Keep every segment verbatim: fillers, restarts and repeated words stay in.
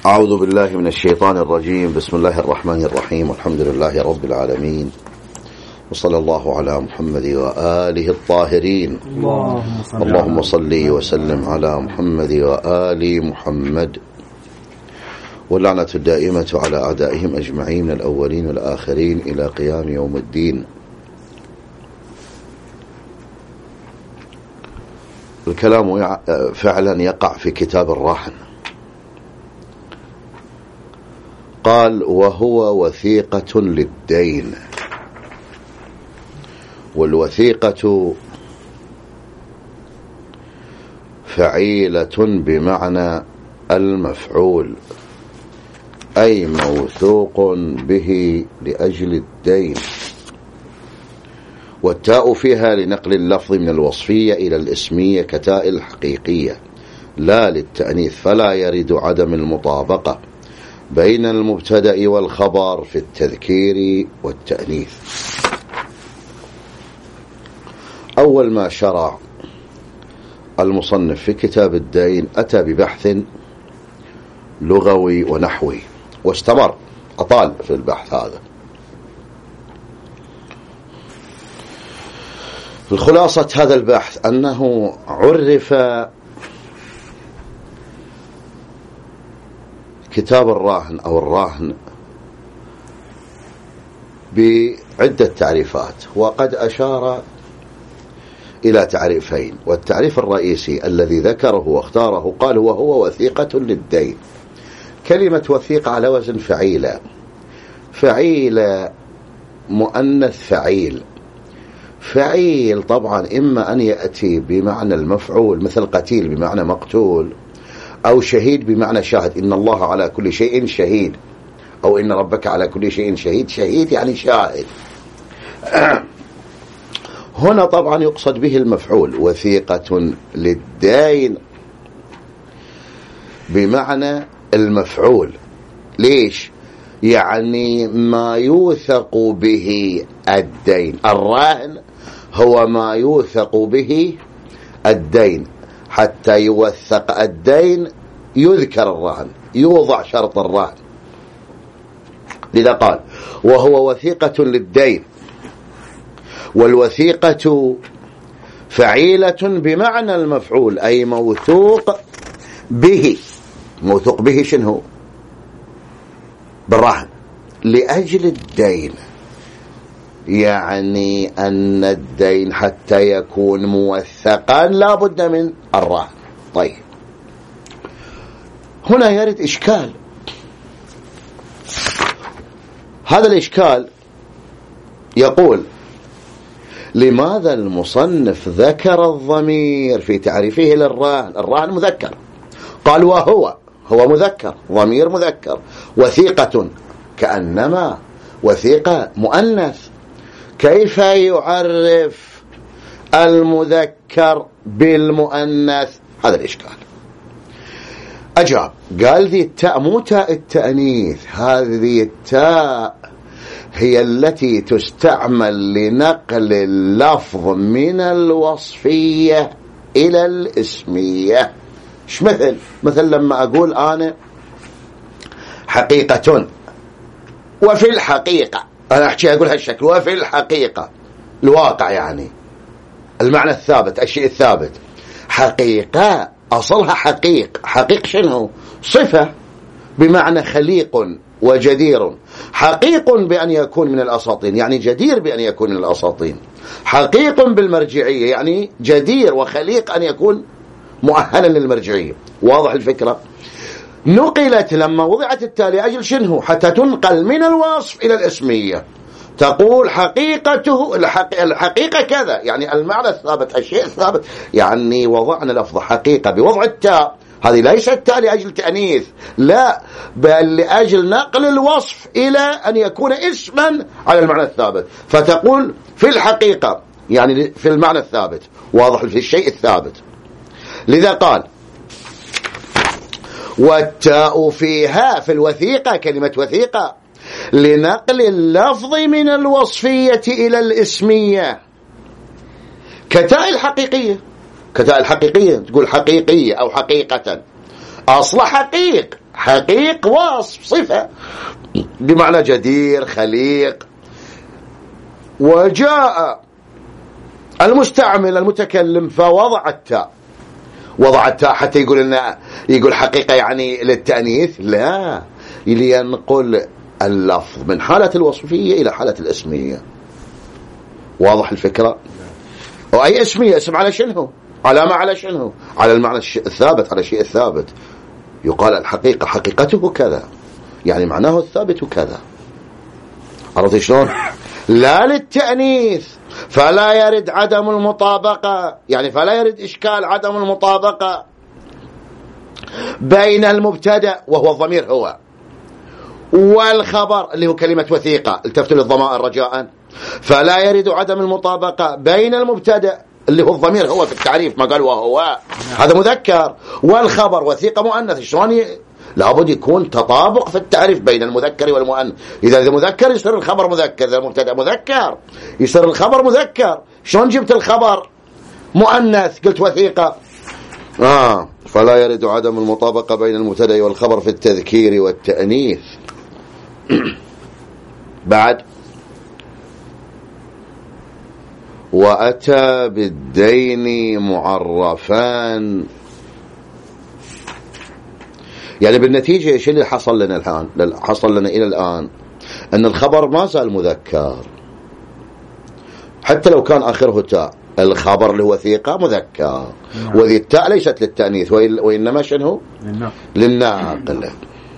أعوذ بالله من الشيطان الرجيم. بسم الله الرحمن الرحيم، والحمد لله رب العالمين، وصلى الله على محمد وآله الطاهرين. اللهم صل وسلم على محمد وآل محمد، واللعنة الدائمة على أعدائهم أجمعين من الأولين والآخرين إلى قيام يوم الدين. الكلام فعلا يقع في كتاب الراهن. قال: وهو وثيقة للدين. والوثيقة فعيلة بمعنى المفعول، أي موثوق به لأجل الدين، والتاء فيها لنقل اللفظ من الوصفية إلى الاسمية كتاء الحقيقية لا للتأنيث، فلا يرد عدم المطابقة بين المبتدأ والخبر في التذكير والتأنيث. أول ما شرع المصنف في كتاب الدين أتى ببحث لغوي ونحوي، واستمر أطال في البحث هذا. الخلاصة هذا البحث أنه عرف كتاب الراهن أو الراهن بعدة تعريفات، وقد أشار إلى تعريفين. والتعريف الرئيسي الذي ذكره واختاره قال: وهو وثيقة للدين. كلمة وثيقة على وزن فعيلة، فعيلة مؤنث فعيل. فعيل طبعا إما أن يأتي بمعنى المفعول مثل قتيل بمعنى مقتول، أو شهيد بمعنى شاهد، إن الله على كل شيء شهيد، أو إن ربك على كل شيء شهيد. شهيد يعني شاهد. هنا طبعا يقصد به المفعول، وثيقة للدين بمعنى المفعول. ليش؟ يعني ما يوثق به الدين. الراهن هو ما يوثق به الدين، حتى يوثق الدين يذكر الرهن، يوضع شرط الرهن. لذا قال: وهو وثيقة للدين. والوثيقة فعيلة بمعنى المفعول، أي موثوق به. موثوق به شنو؟ بالرهن لأجل الدين، يعني أن الدين حتى يكون موثقا لا بد من الرهن. طيب، هنا يرد إشكال. هذا الإشكال يقول: لماذا المصنف ذكر الضمير في تعريفه للراهن؟ الراهن مذكر، قال وهو هو مذكر، ضمير مذكر. وثيقة كأنما وثيقة مؤنث، كيف يعرف المذكر بالمؤنث؟ هذا الإشكال. أجاب، قال: ذي التاء مو تاء التأنيث، هذه التاء هي التي تستعمل لنقل اللفظ من الوصفية إلى الاسمية. إيش مثل؟ مثل لما أقول أنا حقيقة، وفي الحقيقة، أنا أحكي أقول هالشكل، وفي الحقيقة الواقع، يعني المعنى الثابت، الشيء الثابت. حقيقة أصلها حقيق. حقيق شنو؟ صفة بمعنى خليق وجدير. حقيق بأن يكون من الأساطين، يعني جدير بأن يكون من الأساطين. حقيق بالمرجعية، يعني جدير وخليق أن يكون مؤهلا للمرجعية. واضح الفكرة؟ نقلت لما وضعت التالي أجل شنو؟ حتى تنقل من الوصف إلى الاسمية. تقول حقيقته الحقيقة كذا، يعني المعنى الثابت، الشيء الثابت. يعني وضعنا لفظ حقيقة بوضع التاء، هذه ليست التاء لأجل تأنيث، لا، بل لأجل نقل الوصف إلى أن يكون اسما على المعنى الثابت. فتقول في الحقيقة، يعني في المعنى الثابت. واضح؟ في الشيء الثابت. لذا قال: والتاء فيها في الوثيقة، كلمة وثيقة، لنقل اللفظ من الوصفية إلى الاسمية كتاء الحقيقية. كتاء الحقيقية تقول حقيقية أو حقيقة، أصل حقيق، حقيق وصف صفة بمعنى جدير خليق. وجاء المستعمل المتكلم فوضع التاء، وضع التاء حتى يقول لنا يقول حقيقة يعني للتأنيث، لا، لينقل اللفظ من حالة الوصفية إلى حالة الاسمية. واضح الفكرة؟ وأي اسمية؟ اسم على شنو؟ علامة على شنو؟ على المعنى الثابت، على الشيء الثابت. يقال الحقيقة حقيقته كذا، يعني معناه الثابت كذا. عرفت شلون؟ لا للتأنيث، فلا يرد عدم المطابقة، يعني فلا يرد إشكال عدم المطابقة بين المبتدأ وهو الضمير هو والخبر اللي هو كلمة وثيقة، التفتوا للضمائر رجاء، فلا يرد عدم المطابقة بين المبتدأ اللي هو الضمير هو في التعريف ما قال وهو، هذا مذكر، والخبر وثيقة مؤنث. شلون لابد يكون تطابق في التعريف بين المذكر والمؤنث. إذا المذكر يصير الخبر مذكر، إذا المبتدأ مذكر يصير الخبر مذكر. شلون جبت الخبر مؤنث قلت وثيقة؟ آه فلا يرد عدم المطابقة بين المبتدأ والخبر في التذكير والتأنيث. بعد وأتى بالدين معرفان، يعني بالنتيجة ايش اللي حصل لنا الآن؟ حصل لنا إلى الآن أن الخبر ما زال مذكر حتى لو كان آخره تاء. الخبر اللي هو ثقة مذكر، وذي التاء ليست للتأنيث وإنما شنو؟ للناقل.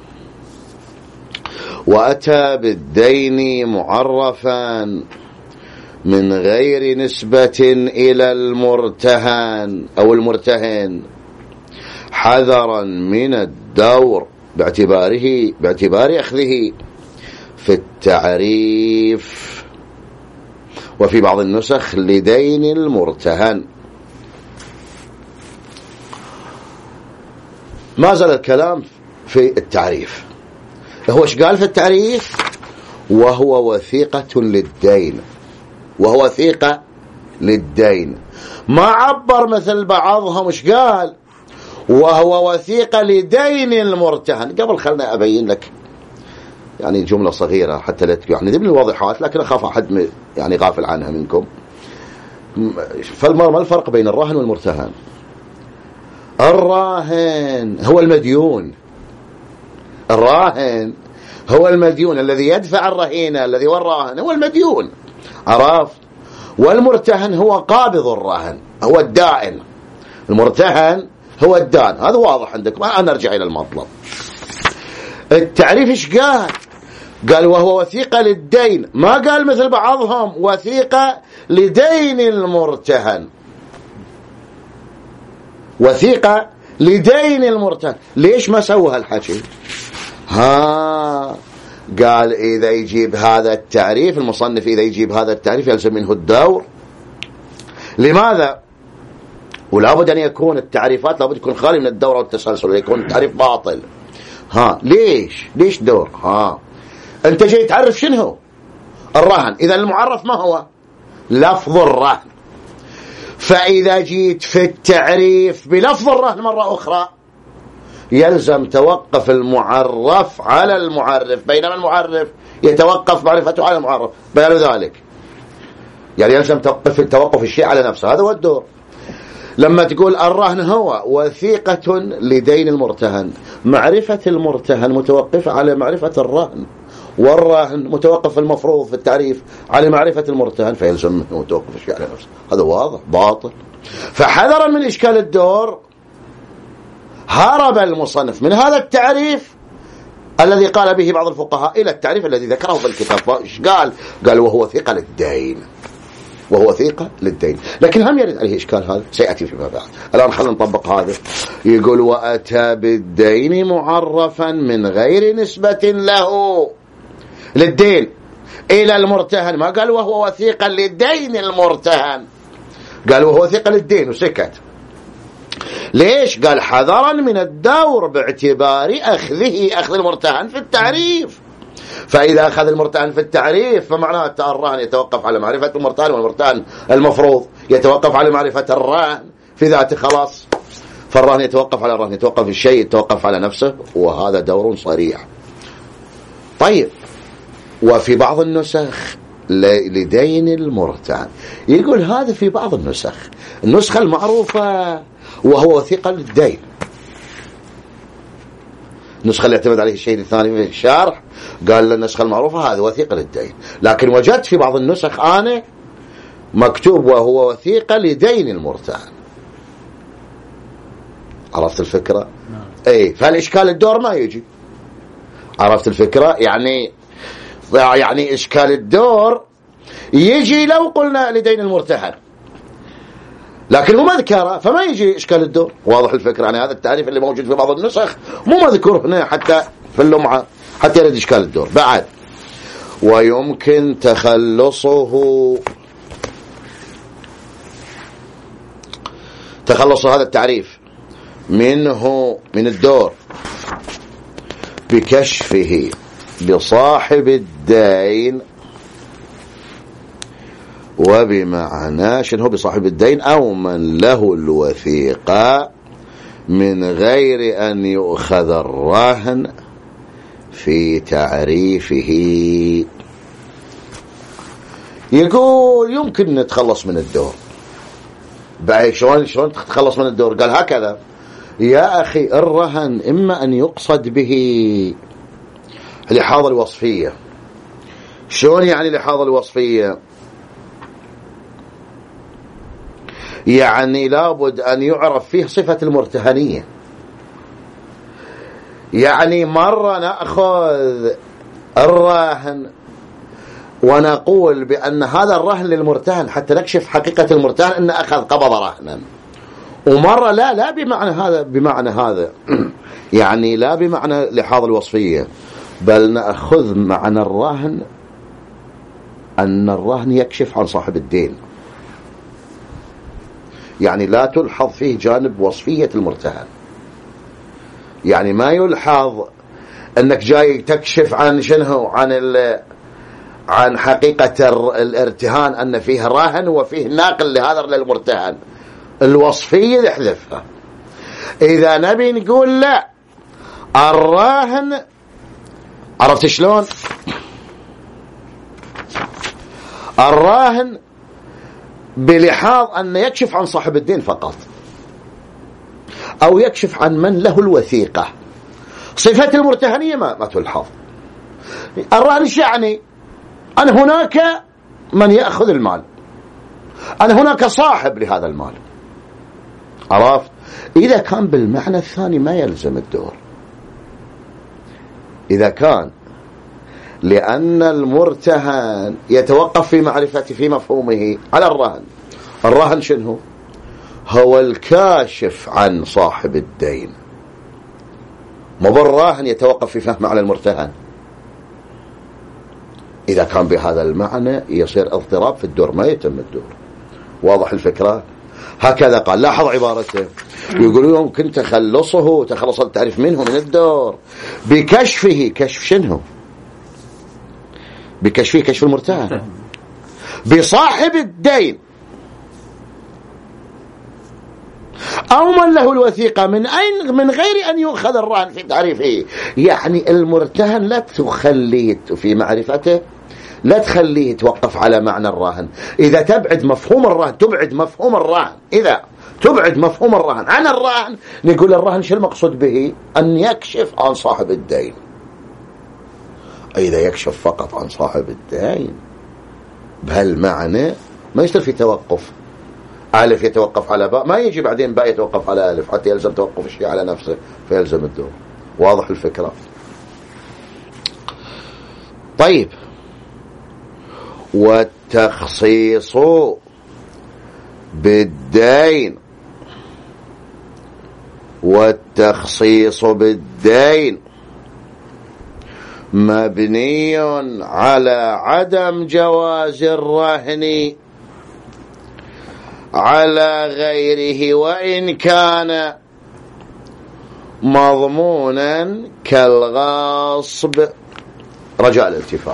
وأتى بالدين معرفان من غير نسبة إلى المرتهن أو المرتهن حذرا من الدور باعتباره باعتبار أخذه في التعريف، وفي بعض النسخ لدين المرتهن. ما زال الكلام في التعريف. هو ايش قال في التعريف؟ وهو وثيقة للدين، وهو وثيقة للدين. ما عبر مثل بعضهم ايش قال؟ وهو وثيقة لدين المرتهن. قبل خلنا أبين لك يعني جملة صغيرة حتى لا يعني ضمن الواضحات، لكن أخاف أحد يعني غافل عنها منكم. فما الفرق بين الراهن والمرتهن؟ الراهن هو المديون، الراهن هو المديون الذي يدفع الرهينة، الذي هو الراهن هو المديون، عرفت؟ والمرتهن هو قابض الرهن، هو الدائن. المرتهن هو الدان، هذا واضح عندك. ما نرجع إلى المطلب. التعريف إيش قال؟ قال وهو وثيقة للدين، ما قال مثل بعضهم وثيقة لدين المرتهن. وثيقة لدين المرتهن. ليش ما سوى هالحكي؟ ها قال إذا يجيب هذا التعريف المصنف، إذا يجيب هذا التعريف يلزم منه الدور. لماذا؟ ولا بد أن يكون التعريفات لابد يكون خالي من الدورة والتسلسل، ويكون التعريف باطل. ها ليش؟ ليش دور؟ ها أنت جاي تعرف شنو الرهن، إذا المعرف ما هو؟ لفظ الرهن. فإذا جيت في التعريف بلفظ الرهن مرة أخرى يلزم توقف المعرف على المعرف، بينما المعرف يتوقف معرفته على المعرف. بيان ذلك يعني يلزم توقف توقف الشيء على نفسه. هذا هو الدور. لما تقول الرهن هو وثيقة لدين المرتهن، معرفة المرتهن متوقفة على معرفة الرهن، والرهن متوقف المفروض في التعريف على معرفة المرتهن، فيلزم منه توقف الشيء على نفسه. هذا واضح باطل. فحذرا من إشكال الدور هرب المصنف من هذا التعريف الذي قال به بعض الفقهاء إلى التعريف الذي ذكره في الكتاب. إيش قال؟ قال وهو ثقة للدين، وهو ثقة للدين. لكن هم يرد عليه إشكال، هذا سيأتي فيما بعد. الآن خلينا نطبق هذا. يقول وأتى بالدين معرفا من غير نسبة له للدين إلى المرتهن. ما قال وهو وثيقا للدين المرتهن، قال وهو وثيقا للدين وسكت. ليش؟ قال حذرا من الدور باعتبار أخذه أخذ المرتهن في التعريف. فإذا أخذ المرتهن في التعريف فمعناه الرهن يتوقف على معرفة المرتهن، والمرتهن المفروض يتوقف على معرفة الرهن في ذاته. خلاص فالرهن يتوقف على الرهن، يتوقف الشيء يتوقف على نفسه، وهذا دور صريح. طيب، وفي بعض النسخ لدين المرتهن، يقول هذا في بعض النسخ، النسخة المعروفة وهو وثيقة للدين، النسخة اللي اعتمد عليه الشيء الثاني في الشارح قال النسخة المعروفة هذا وثيقة للدين، لكن وجدت في بعض النسخ أنا مكتوب وهو وثيقة لدين المرتهن. عرفت الفكرة؟ نعم. اي، فالإشكال الدور ما يجي. عرفت الفكرة؟ يعني يعني إشكال الدور يجي لو قلنا لدين المرتهن، لكن مو مذكرة فما يجي إشكال الدور. واضح الفكرة؟ يعني هذا التعريف اللي موجود في بعض النسخ مو مذكور هنا حتى في اللمعة حتى يرد إشكال الدور. بعد، ويمكن تخلصه تخلص هذا التعريف منه من الدور بكشفه بصاحب الدين، وبمعنى شنو بصاحب الدين أو من له الوثيقة من غير أن يؤخذ الرهن في تعريفه. يقول يمكن نتخلص من الدور. بعد شلون شلون تتخلص من الدور؟ قال هكذا يا أخي، الرهن إما أن يقصد به الإحاضة الوصفية. شلون يعني الإحاضة الوصفية؟ يعني لابد أن يعرف فيه صفة المرتهنية. يعني مرة نأخذ الرهن ونقول بأن هذا الرهن للمرتهن حتى نكشف حقيقة المرتهن أن أخذ قبض رهنا، ومرة لا لا بمعنى هذا بمعنى هذا يعني لا بمعنى الإحاضة الوصفية، بل نأخذ معنى الرهن أن الرهن يكشف عن صاحب الدين. يعني لا تلحظ فيه جانب وصفية المرتهن، يعني ما يلحظ أنك جاي تكشف عن شنو عن ال عن حقيقة الارتهان أن فيه راهن وفيه ناقل لهذا للمرتهن. الوصفية نحذفها. إذا نبي نقول لا، الراهن عرفت شلون؟ الراهن بلحاظ أن يكشف عن صاحب الدين فقط، أو يكشف عن من له الوثيقة. صفة المرتهنية ما, ما تلحظ. الراهن يعني أن هناك من يأخذ المال، أن هناك صاحب لهذا المال. عرفت؟ إذا كان بالمعنى الثاني ما يلزم الدور. إذا كان لأن المرتهن يتوقف في معرفته في مفهومه على الرهن. الرهن شنو؟ هو الكاشف عن صاحب الدين، مو بالراهن يتوقف في فهم على المرتهن. إذا كان بهذا المعنى يصير اضطراب في الدور، ما يتم الدور. واضح الفكرة؟ هكذا قال. لاحظ عبارته، يقولون يمكن تخلصه تخلص التعريف منه من الدور بكشفه. كشف شنو؟ بكشفه كشف المرتهن بصاحب الدين أو من له الوثيقة من أين من غير أن يؤخذ الرهن في تعريفه. يعني المرتهن لا تخليه في معرفته، لا تخليه يتوقف على معنى الراهن. إذا تبعد مفهوم الراهن تبعد مفهوم الراهن إذا تبعد مفهوم الراهن عن الراهن، نقول الراهن شو المقصود به؟ أن يكشف عن صاحب الدين. إذا يكشف فقط عن صاحب الدين بهالمعنى ما يصير في توقف. ألف يتوقف على باء، ما يجي بعدين باء يتوقف على ألف حتى يلزم توقف الشيء على نفسه فيلزم الدور. واضح الفكرة؟ طيب، والتخصيص بالدين والتخصيص بالدين مبني على عدم جواز الرهن على غيره وإن كان مضمونا كالغاصب. رجاء الالتفات.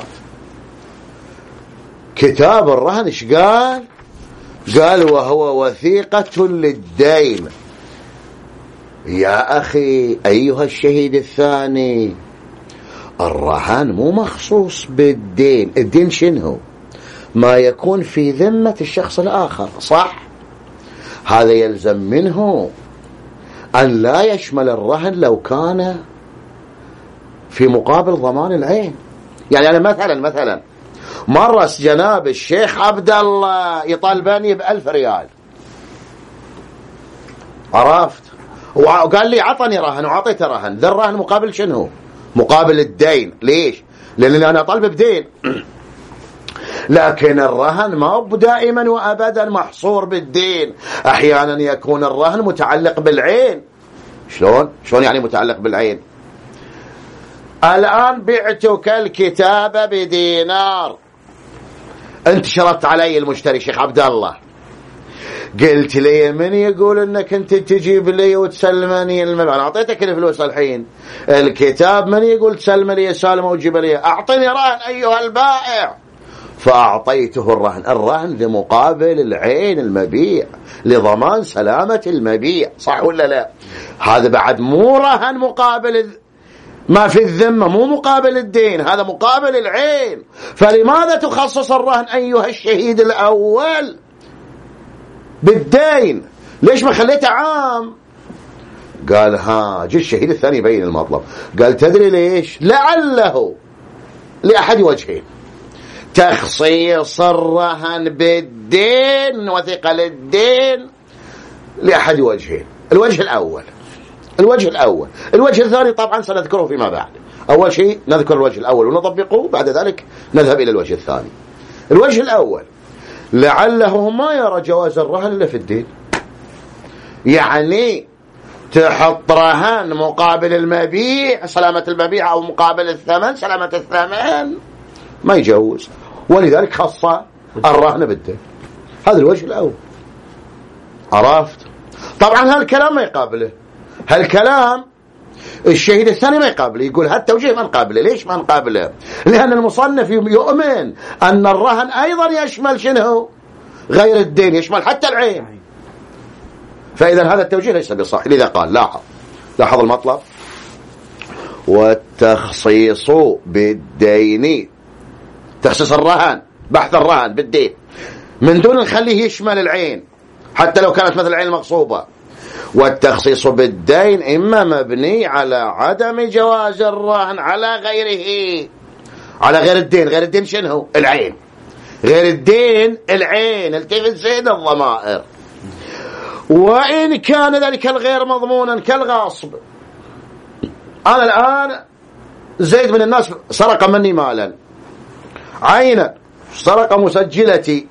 كتاب الرهن ايش قال؟ قال وهو وثيقة للدين. يا أخي أيها الشهيد الثاني، الرهان مو مخصوص بالدين. الدين شنو؟ ما يكون في ذمة الشخص الآخر، صح؟ هذا يلزم منه أن لا يشمل الرهن لو كان في مقابل ضمان العين. يعني أنا مثلا مثلا مرس جناب الشيخ عبد الله يطالبني بألف ريال، عرفت؟ وقال لي عطني رهن وعطيته رهن. ذا الرهن مقابل شنو؟ مقابل الدين. ليش؟ لأنني أنا أطالب بدين. لكن الرهن ما هو دائما وأبدا محصور بالدين، أحيانا يكون الرهن متعلق بالعين. شلون؟ شلون يعني متعلق بالعين؟ الآن بعتك الكتاب بدينار، أنت شرطت علي المشتري شيخ عبد الله، قلت لي من يقول انك انت تجيب لي وتسلمني المبلغ؟ انا اعطيتك الفلوس الحين، الكتاب من يقول تسلم لي سالمه وتجيب لي؟ اعطني رهن ايها البائع. فاعطيته الرهن. الرهن لمقابل العين المبيع، لضمان سلامة المبيع، صح ولا لا؟ هذا بعد مو رهن مقابل ما في الذمة، مو مقابل الدين، هذا مقابل العين. فلماذا تخصص الرهن أيها الشهيد الأول بالدين؟ ليش ما خليته عام؟ قال ها جي الشهيد الثاني يبين المطلب. قال تدري ليش؟ لعله لأحد وجهين: تخصيص الرهن بالدين وثقل الدين لأحد وجهين. الوجه الأول الوجه الأول الوجه الثاني طبعا سنذكره فيما بعد. أول شيء نذكر الوجه الأول ونطبقه، بعد ذلك نذهب إلى الوجه الثاني. الوجه الأول: لعله ما يرى جواز الرهن إلا في الدين. يعني تحط رهن مقابل المبيع سلامة المبيع، أو مقابل الثمن سلامة الثمن، ما يجوز، ولذلك خص الرهن بالدين. هذا الوجه الأول، عرفت؟ طبعا هالكلام ما يقابله، هالكلام الشهيد الثاني ما يقابله، يقول هالتوجيه ما نقابله. ليش ما نقابله؟ لأن المصنف يؤمن أن الرهن أيضا يشمل شنو؟ غير الدين، يشمل حتى العين. فإذا هذا التوجيه ليس بصحيح. لذا قال لاحظ لاحظ المطلب: والتخصيص بالدين، تخصيص الرهن، بحث الرهن بالدين من دون نخليه يشمل العين حتى لو كانت مثل العين المغصوبة. والتخصيص بالدين إما مبني على عدم جواز الرهن على غيره، على غير الدين. غير الدين شنو؟ العين. غير الدين العين، التفت زين الضمائر. وإن كان ذلك الغير مضمونا كالغاصب. أنا الآن زيد من الناس سرق مني مالا عينا، سرق مسجلتي،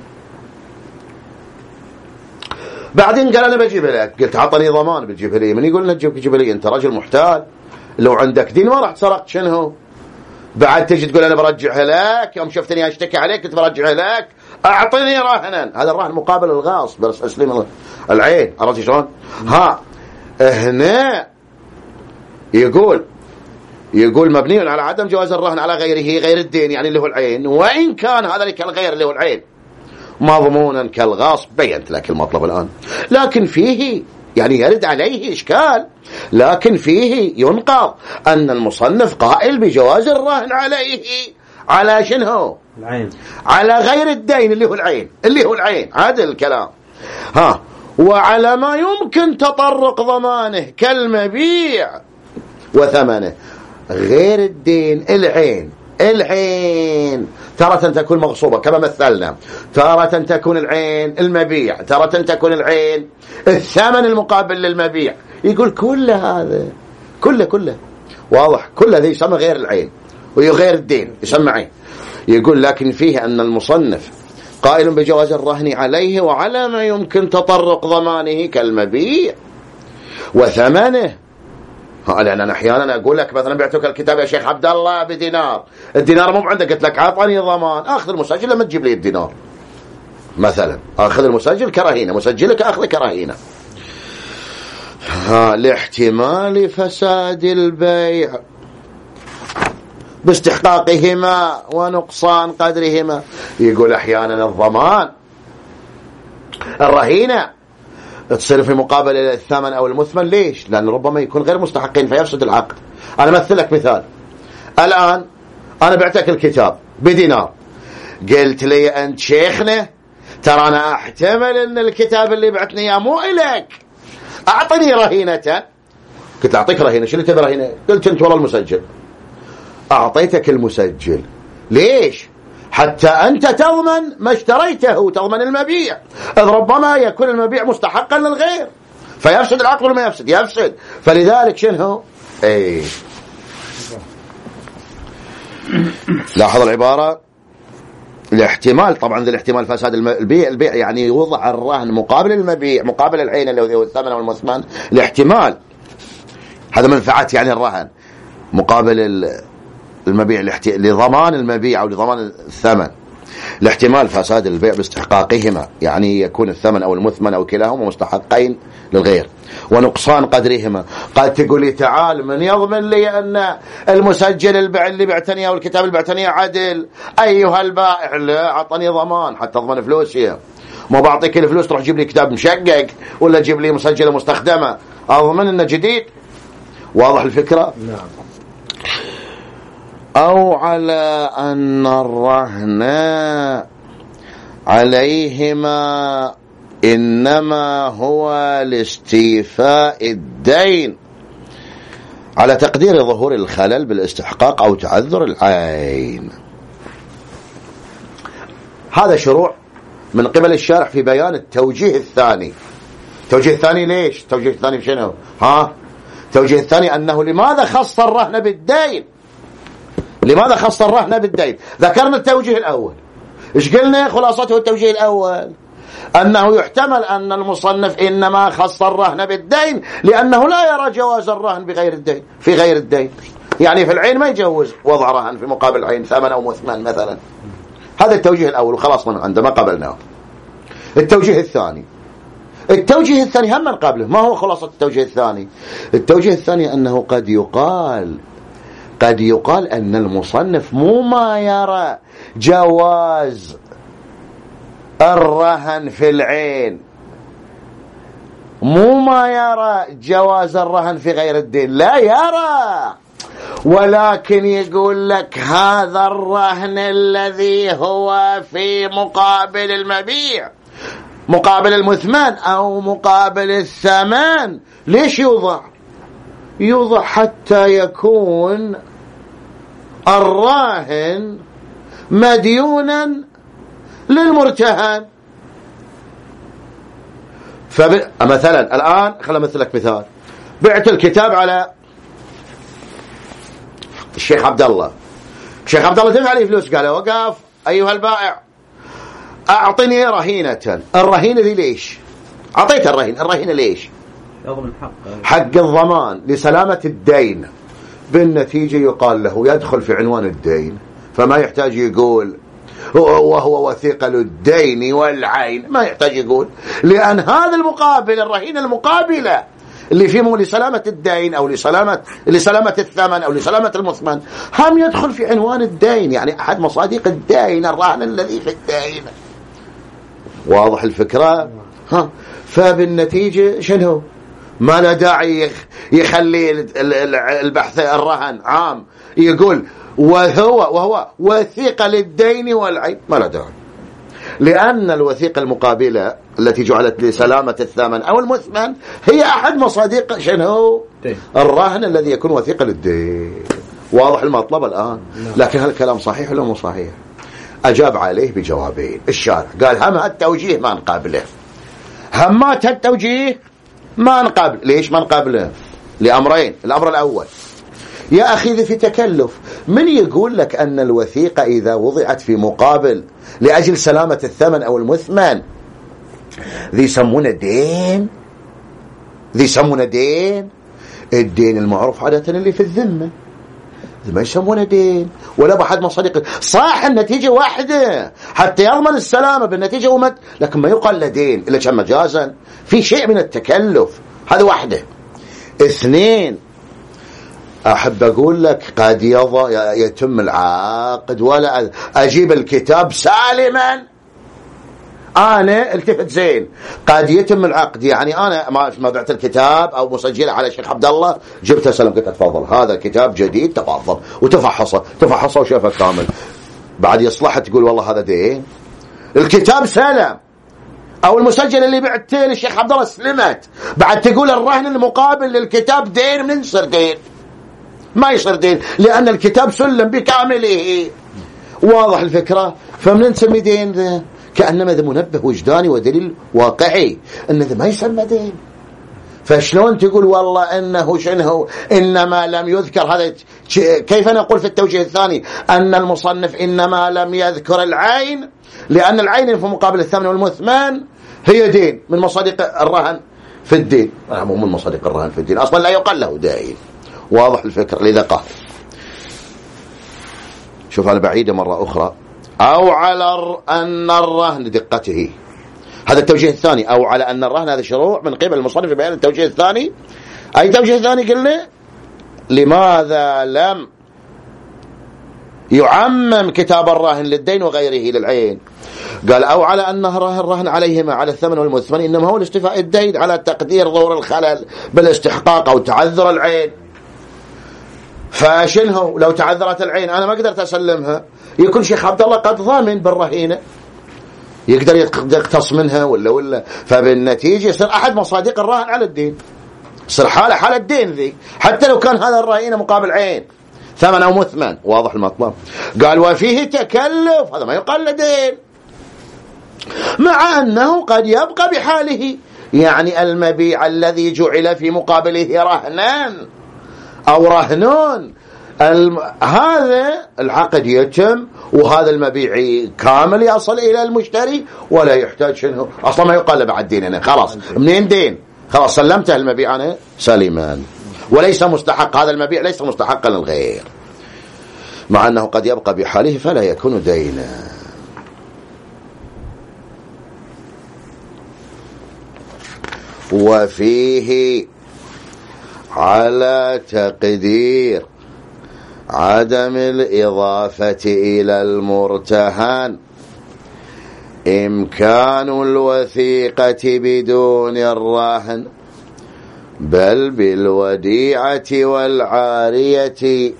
بعدين قال أنا بجيبها لك. قلت عطني ضمان بتجيبها لي. من يقول لك تجيبها لي؟ أنت رجل محتال، لو عندك دين ما راح سرقت شنو؟ بعد تجي تقول أنا برجعها لك، يوم شفتني أشتكي عليك كنت برجعها لك، أعطني رهنا. هذا الرهن مقابل الغاصب، بس أسلم العين. عرفت شلون؟ ها هنا يقول يقول مبني على عدم جواز الرهن على غيره، غير الدين يعني اللي هو العين، وإن كان هذا الغير اللي هو العين مضمونا كالغاصب. بينت لك المطلب الآن. لكن فيه يعني يرد عليه إشكال، لكن فيه ينقض أن المصنف قائل بجواز الرهن عليه على شنو؟ العين، على غير الدين اللي هو العين، اللي هو العين. هذا الكلام. ها وعلى ما يمكن تطرق ضمانه كالمبيع وثمنه. غير الدين العين، العين تارة تكون مغصوبة كما مثلنا، تارة تكون العين المبيع، تارة تكون العين الثمن المقابل للمبيع. يقول كل هذا كله كله واضح، كل هذا يسمى غير العين وغير الدين يسمى عين. يقول لكن فيه أن المصنف قائل بجواز الرهن عليه وعلى ما يمكن تطرق ضمانه كالمبيع وثمنه. لأن أنا أحيانا أقول لك مثلا بعتك الكتاب يا شيخ عبد الله بدينار، الدينار مو عندك، قلت لك عطني ضمان، أخذ المسجل لما تجيب لي الدينار مثلا، أخذ المسجل كرهينة، مسجلك أخذ كرهينة. ها لاحتمال فساد البيع باستحقاقهما ونقصان قدرهما. يقول أحيانا الضمان الرهينة تصير في مقابل الثمن أو المثمن. ليش؟ لأن ربما يكون غير مستحقين فيفسد العقد. أنا مثلك مثال، الآن أنا بعتك الكتاب بدينار، قلت لي أنت شيخنا ترى أنا أحتمل أن الكتاب اللي بعتني إياه مو إليك، أعطني رهينة. قلت أعطيك رهينة. شو اللي تبي رهينة؟ قلت أنت والله المسجل. أعطيتك المسجل. ليش؟ حتى أنت تضمن ما اشتريته وتضمن المبيع، إذ ربما يكون المبيع مستحقا للغير فيفسد العقد ولا ما يفسد؟ يفسد. فلذلك شنو؟ ايه لاحظ العبارة، الاحتمال طبعا ذا الاحتمال فساد البيع. البيع يعني يوضع الرهن مقابل المبيع، مقابل العين اللي هو الثمن والمثمن. الاحتمال هذا منفعات يعني الرهن مقابل المبيع لضمان المبيع أو لضمان الثمن. الاحتمال فساد البيع باستحقاقهما، يعني يكون الثمن أو المثمن أو كلاهما مستحقين للغير، ونقصان قدرهما. قد تقول لي تعال من يضمن لي أن المسجل البيع اللي بعتني أو الكتاب اللي بعتني عدل؟ أيها البائع لا، أعطني ضمان حتى أضمن فلوسي، ما بعطيك الفلوس تروح تجيب لي كتاب مشقق ولا تجيب لي مسجلة مستخدمة أضمن أنه جديد. واضح الفكرة؟ نعم. أو على أن الرهن عليهما إنما هو لاستيفاء الدين على تقدير ظهور الخلل بالاستحقاق أو تعذر العين. هذا شروع من قبل الشارح في بيان التوجيه الثاني. التوجيه الثاني ليش؟ التوجيه الثاني شنو؟ ها؟ التوجيه الثاني أنه لماذا خص الرهن بالدين؟ لماذا خص الرهن بالدين؟ ذكرنا التوجيه الأول. إيش قلنا خلاصته التوجيه الأول؟ أنه يحتمل أن المصنف إنما خص الرهن بالدين لأنه لا يرى جواز الرهن بغير الدين في غير الدين. يعني في العين ما يجوز وضع رهن في مقابل العين ثمن أو مثمن مثلا. هذا التوجيه الأول وخلاص من عنده ما قبلناه. التوجيه الثاني التوجيه الثاني هم من قبله. ما هو خلاصة التوجيه الثاني؟ التوجيه الثاني أنه قد يقال قد يقال أن المصنف مو ما يرى جواز الرهن في العين، مو ما يرى جواز الرهن في غير الدين، لا يرى، ولكن يقول لك هذا الرهن الذي هو في مقابل المبيع، مقابل المثمن أو مقابل الثمن، ليش يوضع؟ يوضع حتى يكون الراهن مديونا للمرتهن. فمثلا الآن خلنا مثلك مثال، بعت الكتاب على الشيخ عبد الله. الشيخ عبد الله دفع لي فلوس، قال وقف أيها البائع أعطني رهينة. الرهينة دي ليش أعطيت الرهينة؟ الرهينة ليش؟ حق الضمان لسلامة الدين. بالنتيجة يقال له يدخل في عنوان الدين، فما يحتاج يقول وهو وثيقة للدين والعين، ما يحتاج يقول، لأن هذا المقابل الرهينة المقابلة اللي فيه لسلامة الدين أو لسلامة لسلامة الثمن أو لسلامة المثمن هم يدخل في عنوان الدين، يعني أحد مصادق الدين، الرهن الذي في الدين. واضح الفكرة؟ ها. فبالنتيجة شنو؟ ما لا داعي يخلي البحث الرهن عام، يقول وهو وهو وثيقة للدين والعين، ما لا داعي، لأن الوثيقة المقابلة التي جعلت لسلامة الثمن أو المثمن هي أحد مصادق شنو؟ الرهن الذي يكون وثيقة للدين. واضح المطلب الآن؟ لكن هل الكلام صحيح ولا مو صحيح؟ أجاب عليه بجوابين. الشارع قال هم التوجيه ما نقابله، همات التوجيه ما نقابل. ليش ما نقابله؟ لأمرين. الأمر الأول، يا أخي في تكلف، من يقول لك أن الوثيقة إذا وضعت في مقابل لأجل سلامة الثمن أو المثمن ذي يسمونه دين؟ ذي يسمونه دين؟ الدين المعروف عادة اللي في الذمة ما يسمونه دين ولا بحد مصادق. صح النتيجة واحدة حتى يضمن السلامة بالنتيجة ومد، لكن ما يقال له دين إلا كان مجازا في شيء من التكلف. هذا واحدة. اثنين، أحب أقول لك قد يضع يتم العقد ولا أجيب الكتاب سالما أنا التفت زين قد يتم العقد، يعني أنا ما بعت الكتاب أو مسجله على الشيخ عبد الله، جبته سلم قلت تفضل هذا كتاب جديد تفضل، وتفحصه تفحصه وشافه كامل، بعد يصلح تقول والله هذا دين، الكتاب سلم أو المسجل اللي بعته للشيخ عبد الله سلمت، بعد تقول الرهن المقابل للكتاب دين، من يصير دين؟ ما يصير دين لأن الكتاب سلم بكامله. واضح الفكرة؟ فمن نسمي دين ذا؟ كأنما ذا منبه وجداني ودليل واقعي أن ذا ما يسمى دين. فشلون تقول والله إنه شنه إنما لم يذكر هذا؟ كيف نقول في التوجيه الثاني أن المصنف إنما لم يذكر العين لأن العين في مقابل الثمن والمثمن هي دين من مصادق الرهن في الدين، مو من مصادق الرهن في الدين أصلا لا يقال له دين. واضح الفكرة؟ لذا قال شوف أنا بعيدة مرة أخرى، أو على أن الرهن دقته، هذا التوجيه الثاني، أو على أن الرهن هذا شروع من قبل المصنف بيان التوجيه الثاني. أي توجيه ثاني قلنا لماذا لم يعمم كتاب الرهن للدين وغيره للعين؟ قال أو على أن الرهن عليهما على الثمن والمثمن إنما هو الاستيفاء الدين على تقدير ظهور الخلل بالاستحقاق أو تعذر العين. فشنه لو تعذرت العين أنا ما قدرت أسلمها، يكون شيخ عبد الله قد ضامن بالرهينة يقدر يقتص منها ولا ولا، فبالنتيجة يصير أحد مصادق الرهن على الدين، يصير حالة حالة الدين ذي حتى لو كان هذا الرهينة مقابل عين ثمن أو مثمن. واضح المطلب؟ قال وفيه تكلف، هذا ما يقال لدين، مع أنه قد يبقى بحاله، يعني المبيع الذي جعل في مقابله رهنان أو رهنون الم... هذا العقد يتم وهذا المبيع كامل يصل إلى المشتري ولا يحتاج شنو أصلا ما يقال بعد دين، أنا خلاص منين دين، خلاص سلمته المبيع أنا سليمان، وليس مستحق، هذا المبيع ليس مستحقا للغير، مع أنه قد يبقى بحاله فلا يكون دينا. وفيه على تقدير عدم الإضافة إلى المرتهن إمكان الوثيقة بدون الرهن بل بالوديعة والعارية،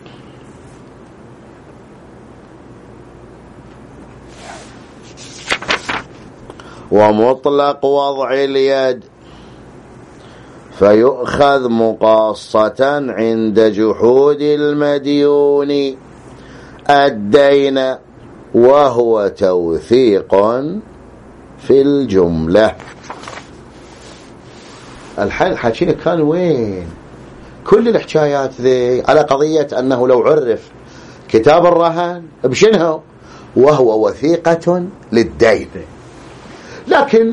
ومطلق وضع اليد فيؤخذ مقاصة عند جحود المديون الدين وهو توثيق في الجملة. الحين حكينا كان وين كل الحكايات ذي على قضية أنه لو عرف كتاب الرهن بشنه وهو وثيقة للدين، لكن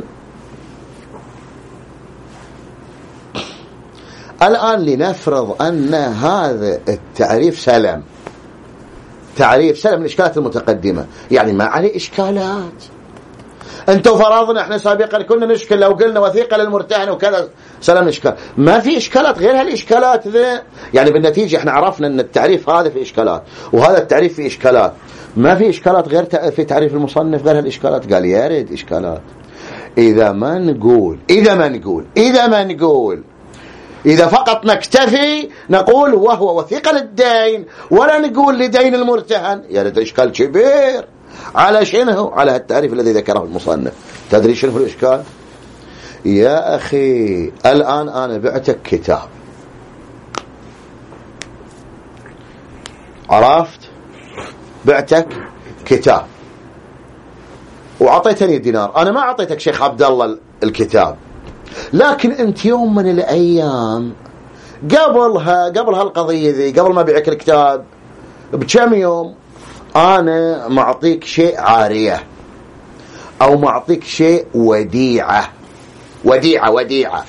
الآن لنفرض أن هذا التعريف سلم، تعريف سلم من الإشكالات المتقدمة، يعني ما عليه إشكالات. أنتوا فرضنا إحنا سابقا كنا نشكل لو قلنا وثيقة للمرتهن وكذا سلم إشكال، ما في إشكالات غير هالإشكالات ذي، يعني بالنتيجة إحنا عرفنا أن التعريف هذا في إشكالات وهذا التعريف في إشكالات، ما في إشكالات غير في تعريف المصنف غير هالإشكالات. قال يرد إشكالات إذا ما نقول إذا ما نقول إذا ما نقول إذا فقط نكتفي نقول وهو وثيقة للدين ولا نقول لدين المرتهن، يرد إشكال كبير على شنو؟ على التعريف الذي ذكره المصنف. تدري شنو الإشكال؟ يا أخي الآن أنا بعتك كتاب، عرفت؟ بعتك كتاب وعطيتني دينار، أنا ما عطيتك شيخ عبد الله الكتاب، لكن أنت يوم من الأيام قبلها قبل هالقضية ذي قبل ما بيعك الكتاب بكم يوم أنا معطيك شيء عارية أو معطيك شيء وديعة وديعة وديعة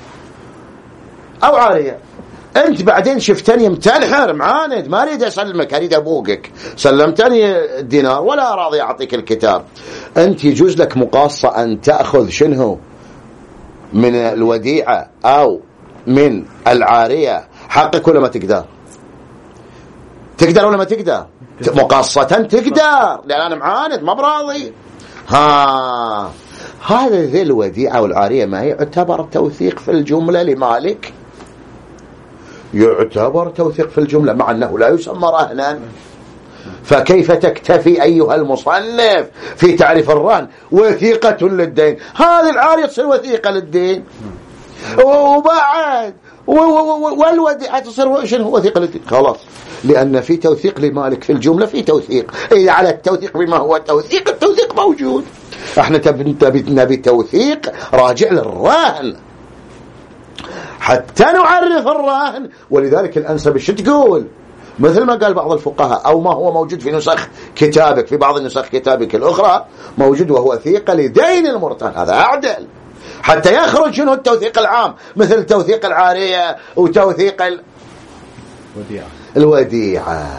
أو عارية، أنت بعدين شفتني متنحر معاند ما أريد أسلمك أريد أبوقك، سلمتني الدينار ولا راضي أعطيك الكتاب، أنت يجوز لك مقاصة أن تأخذ شنو من الوديعة أو من العارية حقك ولا ما تقدر؟ تقدر ولا ما تقدر؟ مقاصة تقدر لأن أنا معاند ما براضي. ها هذا ذي الوديعة والعارية ما يعتبر توثيق في الجملة لمالك؟ يعتبر توثيق في الجملة مع أنه لا يسمى رهنا. فكيف تكتفي أيها المصنف في تعريف الرهن وثيقة للدين؟ هذه العارية تصير وثيقة للدين، وبعد والوديعة تصير شنو وثيقة للدين. خلاص، لأن في توثيق لمالك في الجملة، في توثيق. إذا على التوثيق بما هو توثيق، التوثيق موجود. احنا نبي توثيق راجع للرهن حتى نعرف الرهن. ولذلك الأنسب الشو تقول مثل ما قال بعض الفقهاء، أو ما هو موجود في نسخ كتابك، في بعض النسخ كتابك الأخرى موجود وهو وثيقة لدين المرتهن. هذا أعدل حتى يخرج شنو التوثيق العام، مثل توثيق العارية وتوثيق الوديعة. الوديعة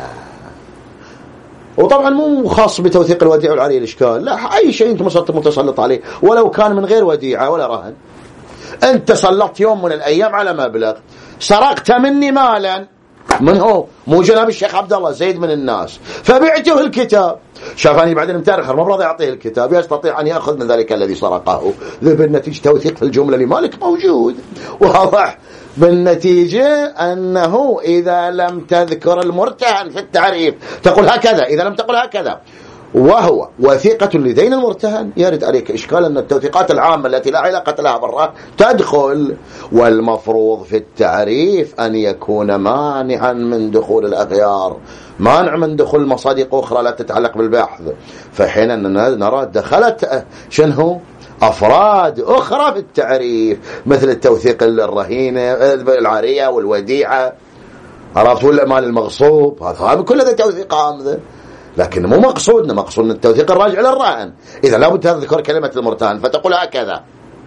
وطبعا مو خاص بتوثيق الوديعة والعارية الإشكال، لا، أي شيء أنت متسلط عليه ولو كان من غير وديعة ولا رهن. أنت سلطت يوم من الأيام على مبلغ، سرقت مني مالا، من هو؟ مو جناب الشيخ عبد الله زيد من الناس، فبعته الكتاب، شافني بعدين متأخر ما برضى يعطيه الكتاب، يستطيع أن يأخذ من ذلك الذي سرقه. ذي بالنتيجة توثيق في الجملة لمالك موجود واضح. بالنتيجة أنه إذا لم تذكر المرتهن في التعريف تقول هكذا، إذا لم تقل هكذا وهو وثيقة لدين المرتهن، يرد عليك إشكال أن التوثيقات العامة التي لا علاقة لها بالرهن تدخل. والمفروض في التعريف أن يكون مانعا من دخول الأغيار، مانع من دخول مصادق أخرى لا تتعلق بالبحث. فحين نرى دخلت شنو أفراد أخرى في التعريف، مثل التوثيق الرهينة العارية والوديعة، عرفت، والمال المغصوب، هذا كل هذا توثيق عام، لكن مو مقصودنا. مقصودنا التوثيق الراجع للرهن. إذا لابد تذكر كلمة المرتهن فتقول هكذا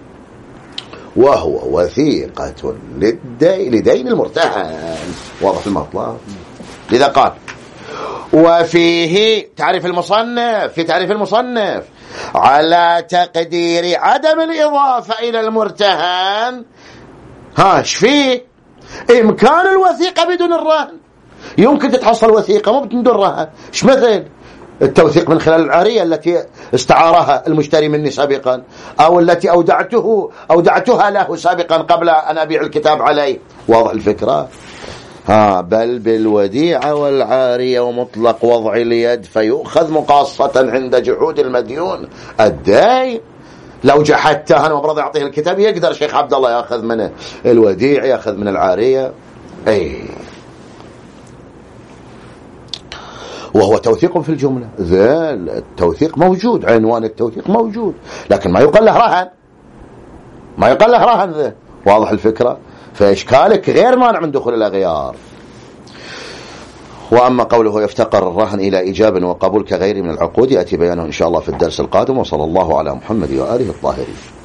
وهو وثيقة للدين لدين المرتهن. واضح المطلب؟ لذا قال وفيه تعريف المصنف، في تعريف المصنف على تقدير عدم الإضافة إلى المرتهن. هاش فيه إمكان الوثيقة بدون الرهن، يمكن تتحصل وثيقة مو بدون رهن. ايش مثل التوثيق من خلال العارية التي استعارها المشتري مني سابقا، أو التي أودعته أودعتها له سابقا قبل أن أبيع الكتاب عليه. واضح الفكرة؟ ها بل بالوديعة والعارية ومطلق وضع اليد فيؤخذ مقاصة عند جحود المديون الدين. لو جحدته أنا وبرضه أعطيه الكتاب يقدر شيخ عبد الله يأخذ منه الوديعة، يأخذ من العارية. أي وهو توثيق في الجملة، ذا التوثيق موجود، عنوان التوثيق موجود، لكن ما يقال له رهن، ما يقال له رهن ذا. واضح الفكرة؟ فإشكالك غير مانع من دخول الأغيار. وأما قوله يفتقر الرهن إلى إجابة وقبول كغيره من العقود يأتي بيانه إن شاء الله في الدرس القادم. وصلى الله على محمد وآله الطاهرين.